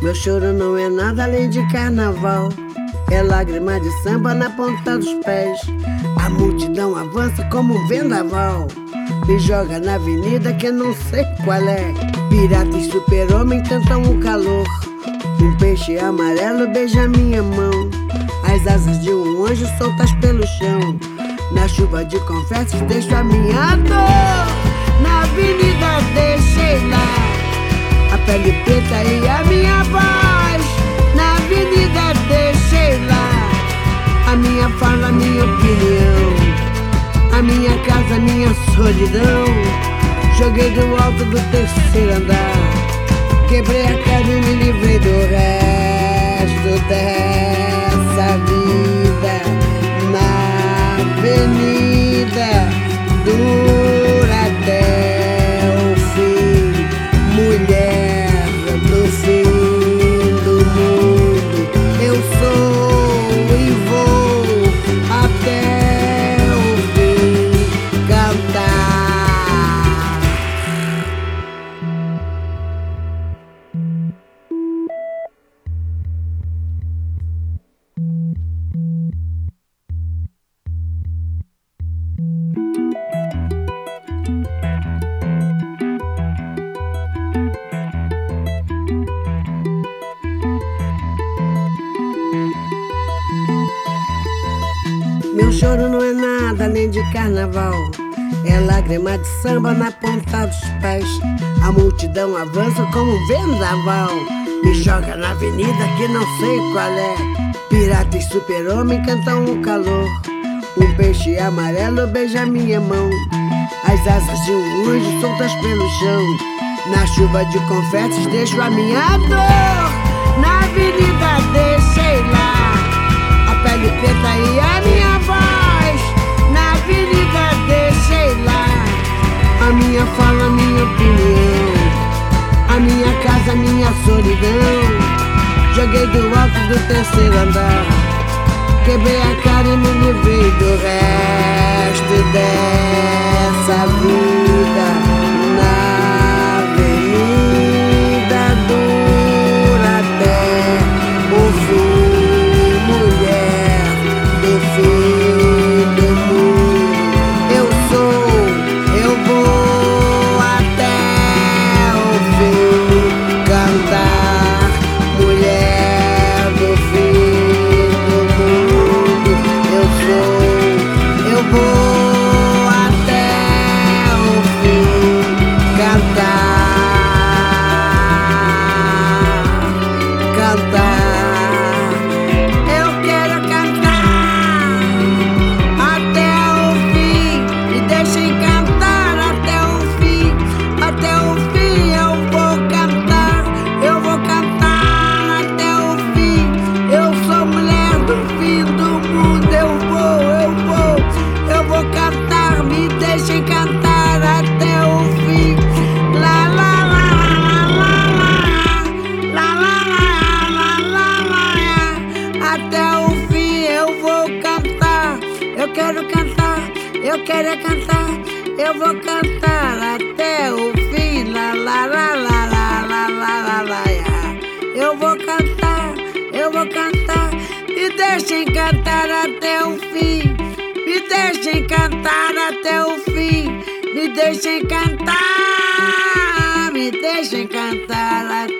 Meu choro não é nada além de carnaval, é lágrima de samba na ponta dos pés. A multidão avança como um vendaval, me joga na avenida que eu não sei qual é. Pirata e super-homem cantam o calor, um peixe amarelo beija minha mão. As asas de um anjo soltas pelo chão, na chuva de confetes deixo a minha dor. Na avenida deixei lá a pele preta e a minha voz. Na avenida deixei lá a minha fala, a minha opinião, a minha casa, a minha solidão. Joguei do alto do terceiro andar, quebrei a cara e me livrei do resto dessa vida. Na avenida dura até o fim, mulher do fim do mundo. Eu sou e vou até o fim cantar. Meu choro não é nada além de carnaval, é lágrima de samba na ponta dos pés. A multidão avança como um vendaval, me joga na avenida que não sei qual é. Pirata e super-homem cantam o calor, um peixe amarelo beija minha mão. As asas de um anjo soltas pelo chão, na chuva de confetes deixo a minha dor. Na avenida deixei lá a pele preta e a minha voz. Na avenida deixei lá a minha fala, a minha opinião, a minha casa, a minha solidão. Joguei do alto do terceiro andar, quebrei a cara e me livrei do resto dessa vida. Na avenida dura até o fim, mulher do fim do mundo. Eu sou, eu vou até o fim cantar, mulher do fim do mundo. Eu sou, eu vou até o fim cantar, cantar. Eu quero cantar até o fim, me deixem cantar até o fim. Até o fim eu vou cantar, eu vou cantar até o fim. Eu sou mulher do fim do mundo, eu vou cantar, me deixem cantar até o fim. Lá lá lá lá lá lá lá lá, até o fim eu vou cantar. Eu quero cantar, eu quero é cantar, eu vou cantar até o fim. Lá lá lá lá lá lá lá lá, eu vou cantar, eu vou cantar. Me deixem cantar até o fim, me deixem cantar até o fim, me deixem cantar, me deixem cantar até